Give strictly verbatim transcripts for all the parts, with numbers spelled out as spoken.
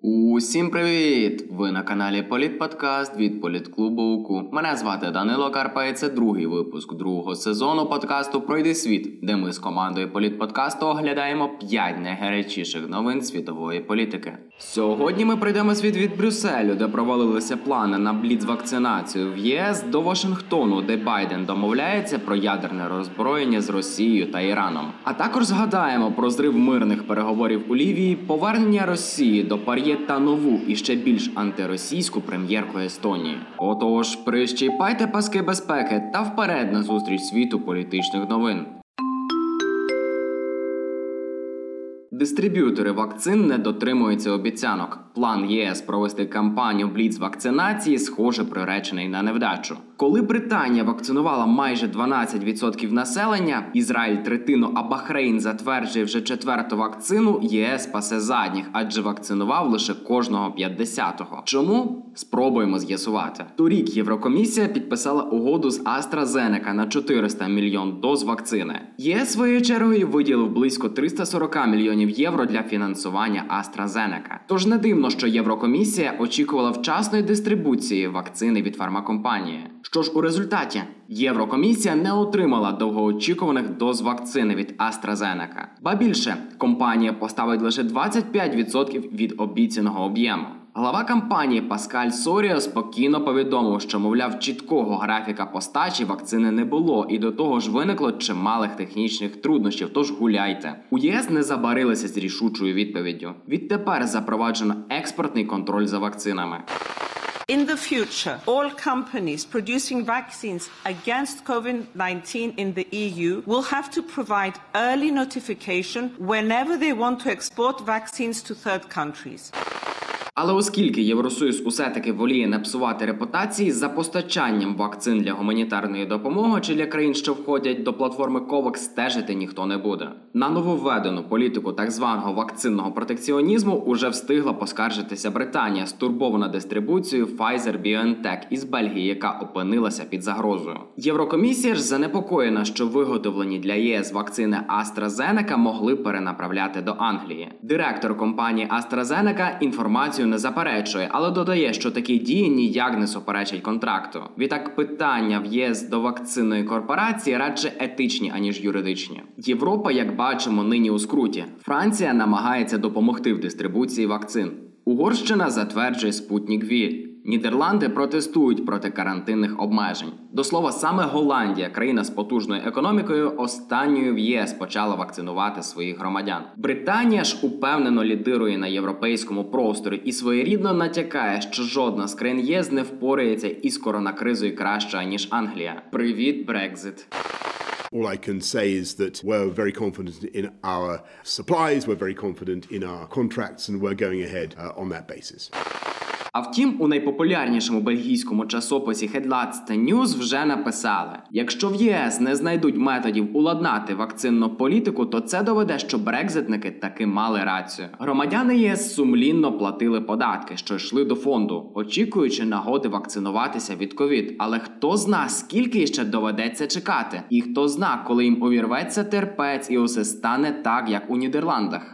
Усім привіт! Ви на каналі Політподкаст від Політклубу УКУ. Мене звати Данило Карпа і це другий випуск другого сезону подкасту «Пройди світ», де ми з командою Політподкасту оглядаємо п'ять найгарячіших новин світової політики. Сьогодні ми пройдемо світ від Брюсселю, де провалилися плани на бліц-вакцинацію, в ЄС до Вашингтону, де Байден домовляється про ядерне роззброєння з Росією та Іраном. А також згадаємо про зрив мирних переговорів у Лівії, повернення Росії до ПАРЄ та нову і ще більш антиросійську прем'єрку Естонії. Отож, прищіпайте паски безпеки та вперед на зустріч світу політичних новин. Дистриб'ютори вакцин не дотримуються обіцянок. План ЄС провести кампанію бліц-вакцинації, схоже, приречений на невдачу. Коли Британія вакцинувала майже дванадцять відсотків населення, Ізраїль третину, а Бахрейн затверджує вже четверту вакцину, ЄС пасе задніх, адже вакцинував лише кожного п'ятдесятого. Чому? Спробуємо з'ясувати. Торік Єврокомісія підписала угоду з AstraZeneca на чотириста мільйонів доз вакцини. ЄС своєю чергою виділив близько триста сорок мільйонів євро для фінансування AstraZeneca. Тож не дивно, що Єврокомісія очікувала вчасної дистрибуції вакцини від фармакомпанії. Що ж у результаті? Єврокомісія не отримала довгоочікуваних доз вакцини від AstraZeneca. Ба більше, компанія поставить лише двадцять п'ять відсотків від обіцяного об'єму. Глава компанії Паскаль Соріо спокійно повідомив, що, мовляв, чіткого графіка постачі вакцини не було, і до того ж виникло чималих технічних труднощів, тож гуляйте. У ЄС не забарилися з рішучою відповіддю. Відтепер запроваджено експортний контроль за вакцинами. In the future, all companies producing vaccines against COVID nineteen in the E U will have to provide early notification whenever they want to export vaccines to third countries. Але оскільки Євросоюз усе-таки воліє не псувати репутації, за постачанням вакцин для гуманітарної допомоги чи для країн, що входять до платформи ковакс, стежити ніхто не буде. На нововведену політику так званого вакцинного протекціонізму уже встигла поскаржитися Британія, стурбована дистрибуцією Pfizer-BioNTech із Бельгії, яка опинилася під загрозою. Єврокомісія ж занепокоєна, що виготовлені для ЄС вакцини AstraZeneca могли перенаправляти до Англії. Директор компанії AstraZeneca інформацію не заперечує, але додає, що такі дії ніяк не суперечать контракту. Відтак питання в ЄС до вакцинної корпорації радше етичні, аніж юридичні. Європа, як бачимо, нині у скруті. Франція намагається допомогти в дистрибуції вакцин. Угорщина затверджує Спутник Ві. Нідерланди протестують проти карантинних обмежень. До слова, саме Голландія, країна з потужною економікою, останньою в ЄС почала вакцинувати своїх громадян. Британія ж упевнено лідирує на європейському просторі і своєрідно натякає, що жодна з країн ЄС не впорається із коронакризою краще, ніж Англія. Привіт, Брекзит! All I can say is that we're very confident in our supplies, we're very confident in our contracts, and we're going ahead uh, on that basis. А втім, у найпопулярнішому бельгійському часописі Headlats News вже написали: якщо в ЄС не знайдуть методів уладнати вакцинну політику, то це доведе, що брекзитники таки мали рацію. Громадяни ЄС сумлінно платили податки, що йшли до фонду, очікуючи нагоди вакцинуватися від ковід. Але хто зна, скільки ще доведеться чекати? І хто зна, коли їм увірветься терпець і усе стане так, як у Нідерландах?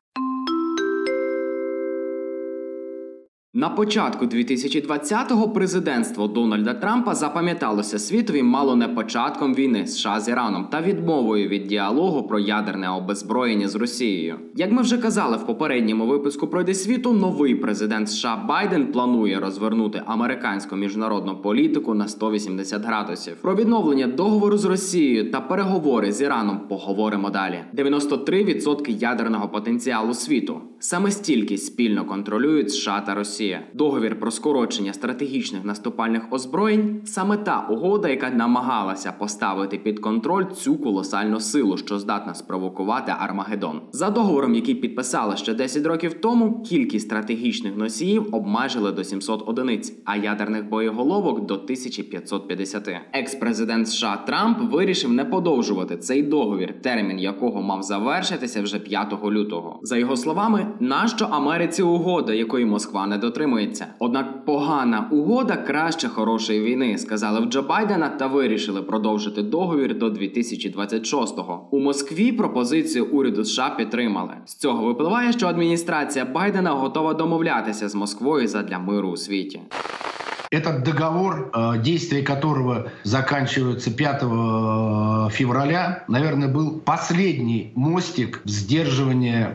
На початку дві тисячі двадцятого президентство Дональда Трампа запам'яталося світові мало не початком війни США з Іраном та відмовою від діалогу про ядерне обезброєння з Росією. Як ми вже казали в попередньому випуску «Пройди світу», новий президент США Байден планує розвернути американську міжнародну політику на сто вісімдесят градусів. Про відновлення договору з Росією та переговори з Іраном поговоримо далі. дев'яносто три відсотки ядерного потенціалу світу. Саме стільки спільно контролюють США та Росія. Договір про скорочення стратегічних наступальних озброєнь – саме та угода, яка намагалася поставити під контроль цю колосальну силу, що здатна спровокувати Армагеддон. За договором, який підписали ще десять років тому, кількість стратегічних носіїв обмежили до сімсот одиниць, а ядерних боєголовок – до тисяча п'ятсот п'ятдесят. Екс-президент США Трамп вирішив не подовжувати цей договір, термін якого мав завершитися вже п'ятого лютого. За його словами, нащо Америці угода, якої Москва не дотримується? дотримується. Однак погана угода краще хорошої війни, сказали в Джо Байдена та вирішили продовжити договір до дві тисячі двадцять шостого. У Москві пропозицію уряду США підтримали. З цього випливає, що адміністрація Байдена готова домовлятися з Москвою задля миру у світі. Этот договор, действие которого заканчивается пятого февраля, наверное, был последний мостик сдерживания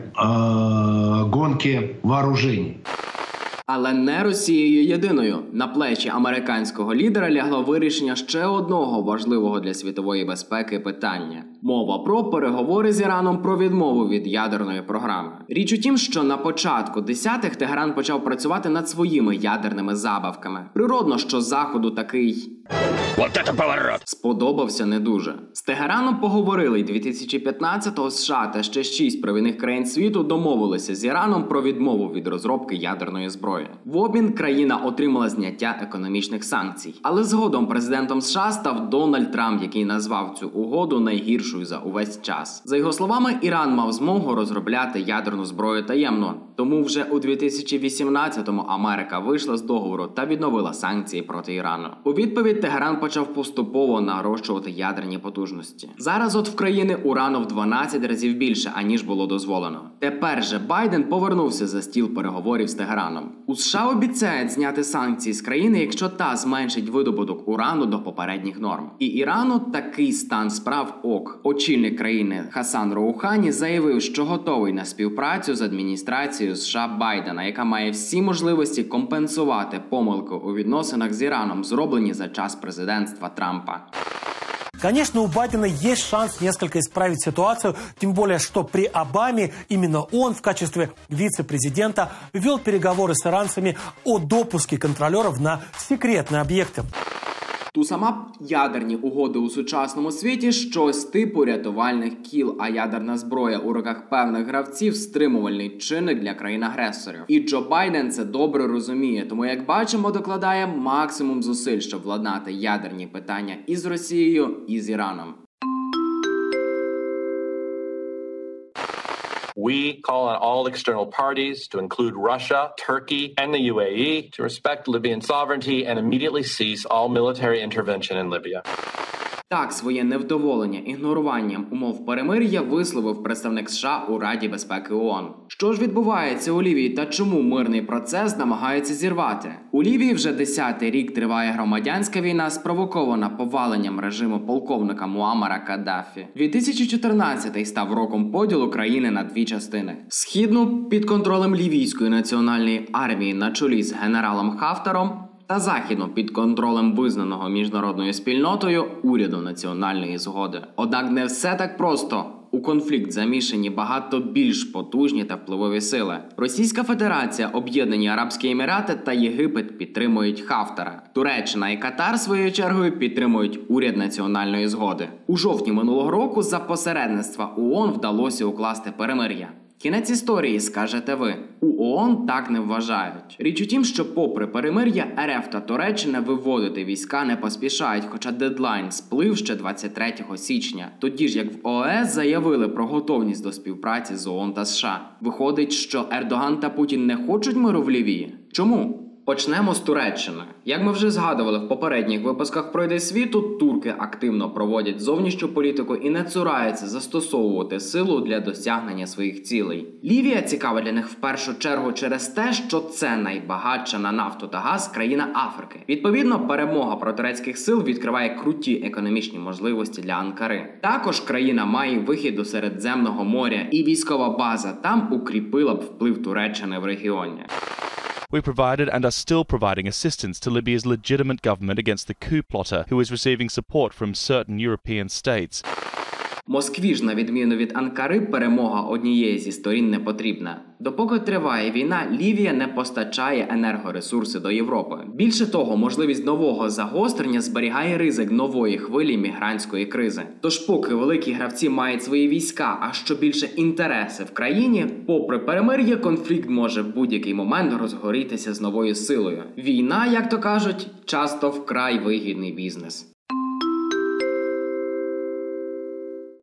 э, гонки вооружений. Але не Росією єдиною. На плечі американського лідера лягло вирішення ще одного важливого для світової безпеки питання. Мова про переговори з Іраном про відмову від ядерної програми. Річ у тім, що на початку десятих Тегеран почав працювати над своїми ядерними забавками. Природно, що Заходу такий... Вот это поворот! Сподобався не дуже. З Тегераном поговорили, і дві тисячі п'ятнадцятого США та ще шість провідних країн світу домовилися з Іраном про відмову від розробки ядерної зброї. В обмін країна отримала зняття економічних санкцій. Але згодом президентом США став Дональд Трамп, який назвав цю угоду найгіршою за увесь час. За його словами, Іран мав змогу розробляти ядерну зброю таємно. Тому вже у дві тисячі вісімнадцятому Америка вийшла з договору та відновила санкції проти Ірану. У відповідь Тегеран почав поступово нарощувати ядерні потужності. Зараз от в країни урану в дванадцять разів більше, аніж було дозволено. Тепер же Байден повернувся за стіл переговорів з Тегераном. У США обіцяють зняти санкції з країни, якщо та зменшить видобуток урану до попередніх норм. І Ірану такий стан справ ок. Очільник країни Хасан Роухані заявив, що готовий на співпрацю з адміністрацією США Байдена, яка має всі можливості компенсувати помилки у відносинах з Іраном, зроблені за час президентства Трампа. Конечно, у Байдена есть шанс несколько исправить ситуацию, тем более, что при Обаме именно он в качестве вице-президента вел переговоры с иранцами о допуске контролеров на секретные объекты. Ту сама ядерні угоди у сучасному світі – щось типу рятувальних кіл, а ядерна зброя у руках певних гравців – стримувальний чинник для країн-агресорів. І Джо Байден це добре розуміє, тому, як бачимо, докладає максимум зусиль, щоб владнати ядерні питання і з Росією, і з Іраном. We call on all external parties to include Russia, Turkey, and the U A E to respect Libyan sovereignty and immediately cease all military intervention in Libya. Так, своє невдоволення ігноруванням умов перемир'я висловив представник США у Раді безпеки ООН. Що ж відбувається у Лівії та чому мирний процес намагаються зірвати? У Лівії вже десятий рік триває громадянська війна, спровокована поваленням режиму полковника Муаммара Каддафі. дві тисячі чотирнадцятий став роком поділу країни на дві частини. Східну – під контролем Лівійської національної армії на чолі з генералом Хафтаром, та західну під контролем визнаного міжнародною спільнотою уряду національної згоди. Однак не все так просто. У конфлікт замішані багато більш потужні та впливові сили. Російська Федерація, Об'єднані Арабські Емірати та Єгипет підтримують Хафтара. Туреччина і Катар, своєю чергою, підтримують уряд національної згоди. У жовтні минулого року за посередництва ООН вдалося укласти перемир'я. Кінець історії, скажете ви. У ООН так не вважають. Річ у тім, що попри перемир'я, РФ та Туреччина виводити війська не поспішають, хоча дедлайн сплив ще двадцять третього січня. Тоді ж, як в ООС заявили про готовність до співпраці з ООН та США. Виходить, що Ердоган та Путін не хочуть миру в Лівії? Чому? Почнемо з Туреччини. Як ми вже згадували в попередніх випусках «Пройди світу», турки активно проводять зовнішню політику і не цураються застосовувати силу для досягнення своїх цілей. Лівія цікава для них в першу чергу через те, що це найбагатша на нафту та газ країна Африки. Відповідно, перемога протурецьких сил відкриває круті економічні можливості для Анкари. Також країна має вихід до Середземного моря, і військова база там укріпила б вплив Туреччини в регіоні. We provided and are still providing assistance to Libya's legitimate government against the coup plotter, who is receiving support from certain European states. Москві ж, на відміну від Анкари, перемога однієї зі сторін не потрібна. Допоки триває війна, Лівія не постачає енергоресурси до Європи. Більше того, можливість нового загострення зберігає ризик нової хвилі мігрантської кризи. Тож поки великі гравці мають свої війська, а що більше інтереси в країні, попри перемир'я, конфлікт може в будь-який момент розгорітися з новою силою. Війна, як то кажуть, часто вкрай вигідний бізнес.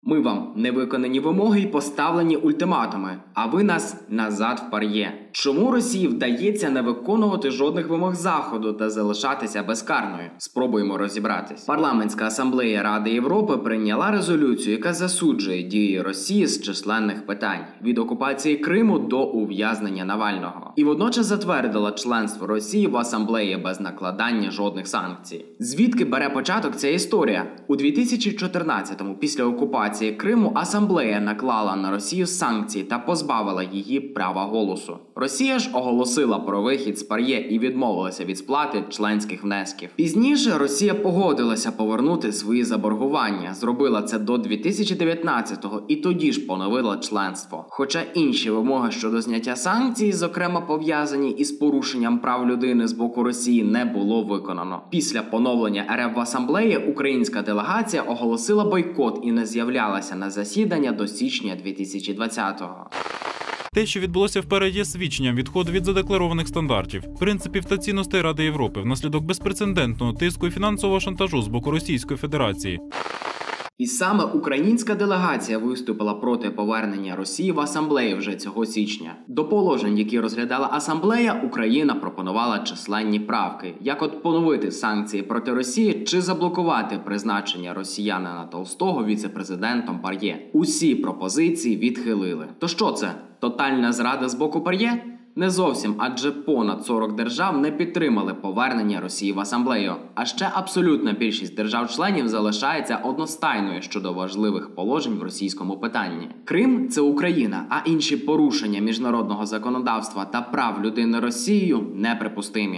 Ми вам невиконані вимоги й поставлені ультиматуми, а ви нас назад в ПАРЄ. Чому Росії вдається не виконувати жодних вимог Заходу та залишатися безкарною? Спробуємо розібратись. Парламентська асамблея Ради Європи прийняла резолюцію, яка засуджує дії Росії з численних питань – від окупації Криму до ув'язнення Навального. І водночас затвердила членство Росії в асамблеї без накладання жодних санкцій. Звідки бере початок ця історія? У дві тисячі чотирнадцятому, після окупації Криму, асамблея наклала на Росію санкції та позбавила її права голосу. Росія ж оголосила про вихід з ПАРЄ і відмовилася від сплати членських внесків. Пізніше Росія погодилася повернути свої заборгування, зробила це до дві тисячі дев'ятнадцятого і тоді ж поновила членство. Хоча інші вимоги щодо зняття санкцій, зокрема пов'язані із порушенням прав людини з боку Росії, не було виконано. Після поновлення РФ в асамблеї українська делегація оголосила бойкот і не з'являлася на засідання до січня дві тисячі двадцятого. Те, що відбулося вперед, є свідченням відходу від задекларованих стандартів, принципів та цінностей Ради Європи внаслідок безпрецедентного тиску і фінансового шантажу з боку Російської Федерації. І саме українська делегація виступила проти повернення Росії в асамблею вже цього січня. До положень, які розглядала асамблея, Україна пропонувала численні правки, як от поновити санкції проти Росії чи заблокувати призначення росіянина Толстого віце-президентом ПАРЄ. Усі пропозиції відхилили. То що це? Тотальна зрада з боку ПАРЄ? Не зовсім, адже понад сорок держав не підтримали повернення Росії в асамблею. А ще абсолютна більшість держав-членів залишається одностайною щодо важливих положень в російському питанні. Крим – це Україна, а інші порушення міжнародного законодавства та прав людини Росією неприпустимі.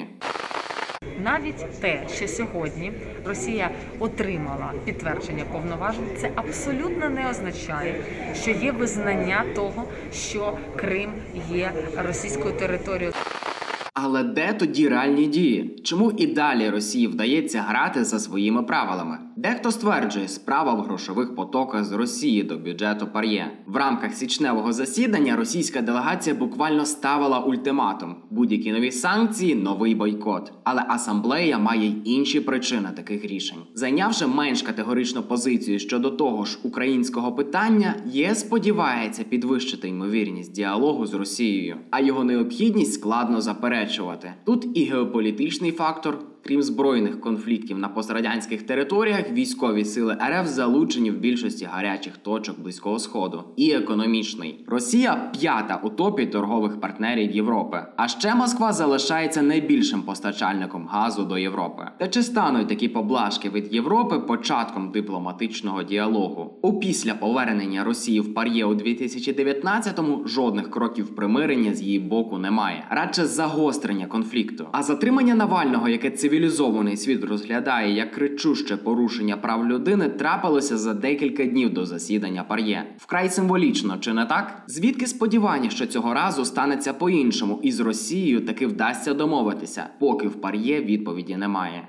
Навіть те, що сьогодні Росія отримала підтвердження повноважень, це абсолютно не означає, що є визнання того, що Крим є російською територією. Але де тоді реальні дії? Чому і далі Росії вдається грати за своїми правилами? Дехто стверджує, справа в грошових потоках з Росії до бюджету ПАРЄ. В рамках січневого засідання російська делегація буквально ставила ультиматум. Будь-які нові санкції – новий бойкот. Але асамблея має й інші причини таких рішень. Зайнявши менш категоричну позицію щодо того ж українського питання, ЄС сподівається підвищити ймовірність діалогу з Росією, а його необхідність складно заперечувати. Тут і геополітичний фактор. Крім збройних конфліктів на пострадянських територіях, військові сили РФ залучені в більшості гарячих точок Близького Сходу. І економічний. Росія – п'ята у топі торгових партнерів Європи. А ще Москва залишається найбільшим постачальником газу до Європи. Та чи стануть такі поблажки від Європи початком дипломатичного діалогу? Опісля повернення Росії в ПАРЄ у дві тисячі дев'ятнадцятому жодних кроків примирення з її боку немає. Радше загострення конфлікту. А затримання Навального, яке цивілізоване Цивілізований світ розглядає як кричуще порушення прав людини, трапилося за декілька днів до засідання ПАРЄ. Вкрай символічно, чи не так? Звідки сподівання, що цього разу станеться по-іншому і з Росією таки вдасться домовитися, поки в ПАРЄ відповіді немає.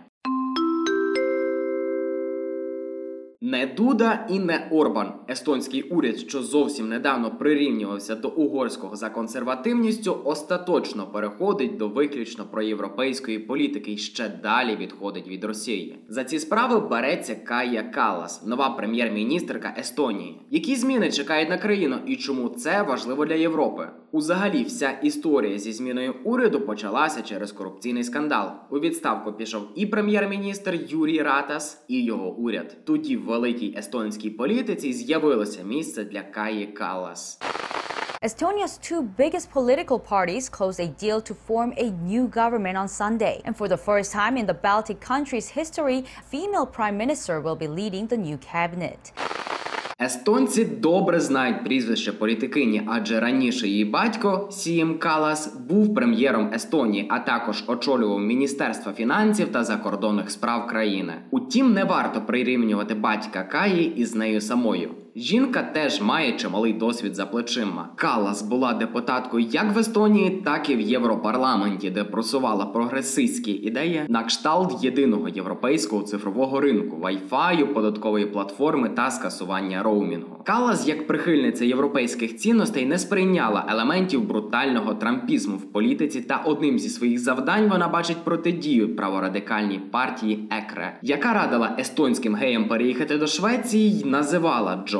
Не Дуда і не Орбан. Естонський уряд, що зовсім недавно прирівнювався до угорського за консервативністю, остаточно переходить до виключно проєвропейської політики і ще далі відходить від Росії. За ці справи береться Кая Каллас, нова прем'єр-міністерка Естонії. Які зміни чекають на країну і чому це важливо для Європи? Узагалі, вся історія зі зміною уряду почалася через корупційний скандал. У відставку пішов і прем'єр-міністр Юрі Ратас, і його уряд. Тоді в великій естонській політиці з'явилося місце для Каї Каллас. Estonia's two biggest political parties closed a deal to form a new government on Sunday. And for the first time in the Baltic countries' history, a female prime minister will be leading the new cabinet. Естонці добре знають прізвище політикині, адже раніше її батько, Сієм Каллас, був прем'єром Естонії, а також очолював Міністерство фінансів та закордонних справ країни. Утім, не варто прирівнювати батька Каї із нею самою. Жінка теж має чималий досвід за плечима. Каллас була депутаткою як в Естонії, так і в Європарламенті, де просувала прогресистські ідеї на кшталт єдиного європейського цифрового ринку, вай-фаю, податкової платформи та скасування роумінгу. Каллас, як прихильниця європейських цінностей, не сприйняла елементів брутального трампізму в політиці, та одним зі своїх завдань вона бачить протидію праворадикальній партії ЕКРЕ, яка радила естонським геям переїхати до Швеції й називала Джо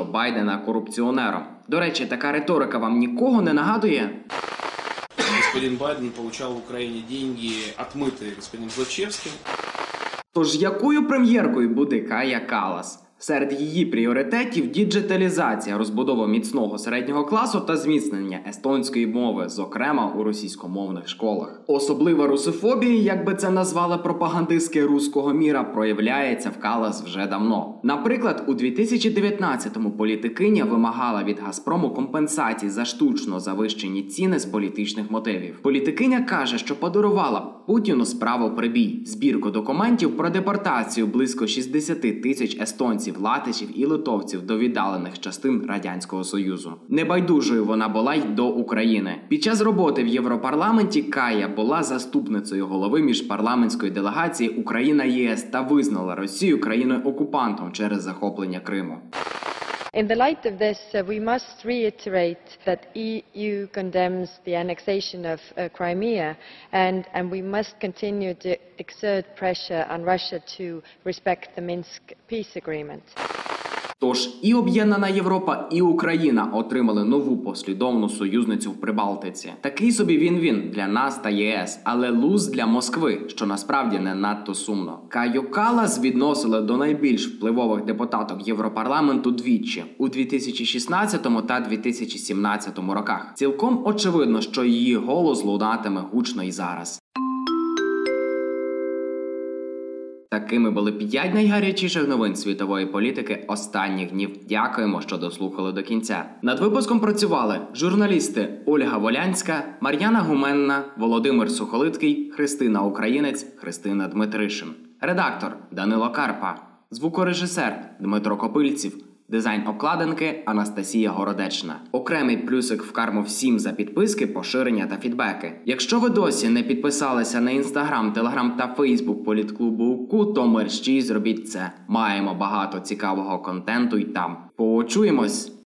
Байдена корупціонером. До речі, така риторика вам нікого не нагадує? Господин Байден получал в Украине деньги, отмытые господином Злочевским. Тож якою прем'єркою буде Кая Каллас? Серед її пріоритетів – діджиталізація, розбудова міцного середнього класу та зміцнення естонської мови, зокрема у російськомовних школах. Особлива русофобія, як би це назвали пропагандистки руського міра, проявляється в Каллас вже давно. Наприклад, у дві тисячі дев'ятнадцятому політикиня вимагала від Газпрому компенсацій за штучно завищені ціни з політичних мотивів. Політикиня каже, що подарувала Путіну справу при бій – збірку документів про депортацію близько шістдесят тисяч естонців, латишів і литовців до віддалених частин Радянського Союзу. Небайдужою вона була й до України. Під час роботи в Європарламенті Кая була заступницею голови міжпарламентської делегації Україна-ЄС та визнала Росію країною-окупантом через захоплення Криму. In the light of this, uh, we must reiterate that E U condemns the annexation of uh, Crimea, and, and we must continue to exert pressure on Russia to respect the Minsk peace agreement. Тож і Об'єднана Європа, і Україна отримали нову послідовну союзницю в Прибалтиці. Такий собі він-він для нас та ЄС, але луз для Москви, що насправді не надто сумно. Каю Каллас відносили до найбільш впливових депутаток Європарламенту двічі – у дві тисячі шістнадцятому та дві тисячі сімнадцятому роках. Цілком очевидно, що її голос лунатиме гучно і зараз. Такими були п'ять найгарячіших новин світової політики останніх днів. Дякуємо, що дослухали до кінця. Над випуском працювали журналісти Ольга Волянська, Мар'яна Гуменна, Володимир Сухолицький, Христина Українець, Христина Дмитришин. Редактор Данило Карпа. Звукорежисер Дмитро Копильців. Дизайн обкладинки Анастасія Городечна. Окремий плюсик в карму всім за підписки, поширення та фідбеки. Якщо ви досі не підписалися на Інстаграм, Телеграм та Фейсбук політклубу УКУ, то мерщій зробіть це. Маємо багато цікавого контенту й там. Почуємось!